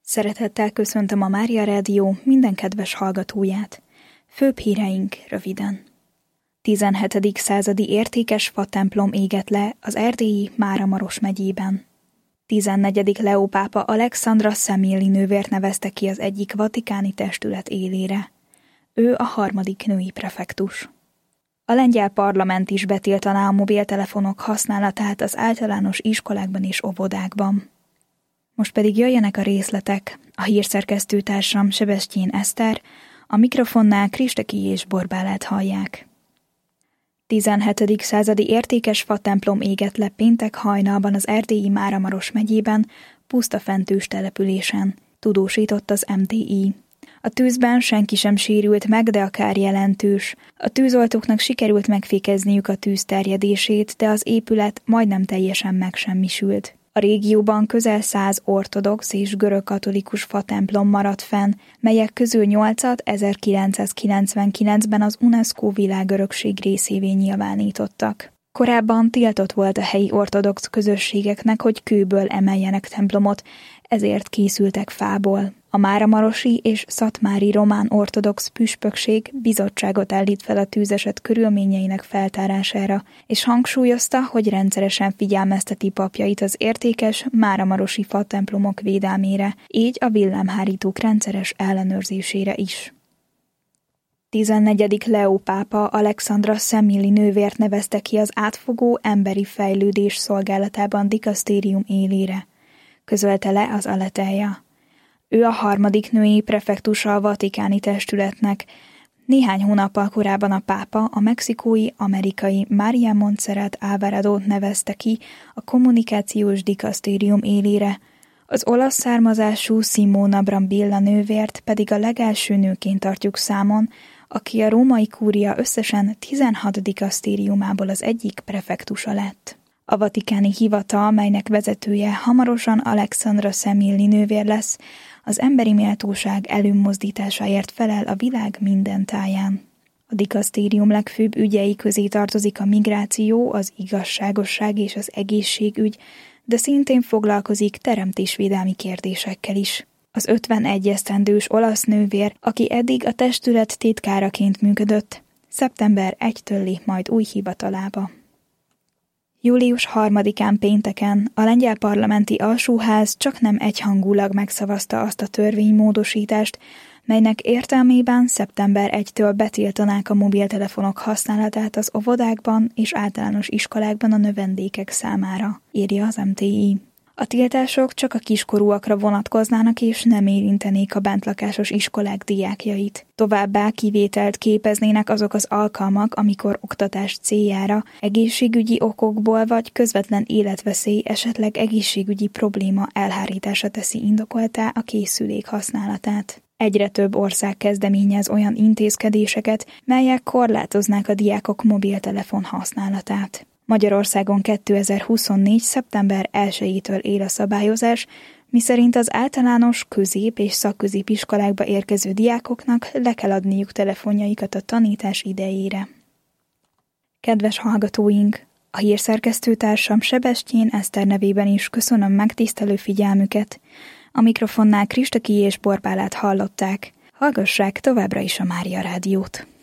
Szeretettel köszöntöm a Mária Rádió minden kedves hallgatóját. Főbb híreink röviden. 17. századi értékes fatemplom égett le az erdélyi Máramaros megyében. 14. Leó pápa Alexandra Személi nővért nevezte ki az egyik vatikáni testület élére. Ő a 3. női prefektus. A lengyel parlament is betiltaná a mobiltelefonok használatát az általános iskolákban és óvodákban. Most pedig jöjjenek a részletek. A hírszerkesztőtársam Sebestyén Eszter, a mikrofonnál Kristeki és Borbálát hallják. 17. századi értékes fatemplom égett le péntek hajnalban az erdélyi Máramaros megyében, pusztafentős településen, tudósított az MTI. A tűzben senki sem sérült meg, de a kár jelentős. A tűzoltóknak sikerült megfékezniük a tűz terjedését, de az épület majdnem teljesen megsemmisült. A régióban közel 100 ortodox és görögkatolikus fatemplom maradt fenn, melyek közül 8-at 1999-ben az UNESCO világörökség részévé nyilvánítottak. Korábban tiltott volt a helyi ortodox közösségeknek, hogy kőből emeljenek templomot, ezért készültek fából. A máramarosi és szatmári román ortodox püspökség bizottságot állít fel a tűzeset körülményeinek feltárására, és hangsúlyozta, hogy rendszeresen figyelmezteti papjait az értékes máramarosi fatemplomok védelmére, így a villámhárítók rendszeres ellenőrzésére is. 14. Leó pápa Alexandra Személi nővért nevezte ki az átfogó emberi fejlődés szolgálatában dikasztérium élére, közölte le az Aletheia. Ő a 3. női prefektusa a vatikáni testületnek. Néhány hónappal korábban a pápa a mexikói amerikai María Montserrat Alvaradót nevezte ki a kommunikációs dikasztérium élére, az olasz származású Simona Brambilla nővért pedig a legelső nőként tartjuk számon, aki a római kúria összesen 16 dikasztériumából az egyik prefektusa lett. A vatikáni hivatal, melynek vezetője hamarosan Alexandra Személi nővér lesz, az emberi méltóság előmozdításáért felel a világ minden táján. A dikasztérium legfőbb ügyei közé tartozik a migráció, az igazságosság és az egészségügy, de szintén foglalkozik teremtésvédelmi kérdésekkel is. Az 51 esztendős olasz nővér, aki eddig a testület titkáraként működött, szeptember 1-től lép majd új hivatalába. Július 3-án pénteken a lengyel parlamenti alsóház csaknem egyhangulag megszavazta azt a törvénymódosítást, melynek értelmében szeptember 1-től betiltanák a mobiltelefonok használatát az óvodákban és általános iskolákban a növendékek számára, írja az MTI. A tiltások csak a kiskorúakra vonatkoznának és nem érintenék a bentlakásos iskolák diákjait. Továbbá kivételt képeznének azok az alkalmak, amikor oktatás céljára, egészségügyi okokból vagy közvetlen életveszély, esetleg egészségügyi probléma elhárítása teszi indokolttá a készülék használatát. Egyre több ország kezdeményez olyan intézkedéseket, melyek korlátoznák a diákok mobiltelefon használatát. Magyarországon 2024. szeptember 1-től él a szabályozás, miszerint az általános, közép- és szakközépiskolákba érkező diákoknak le kell adniuk telefonjaikat a tanítás idejére. Kedves hallgatóink! A hírszerkesztőtársam Sebestyén Eszter nevében is köszönöm megtisztelő figyelmüket. A mikrofonnál Kristeki és Borbálát hallották. Hallgassák továbbra is a Mária Rádiót!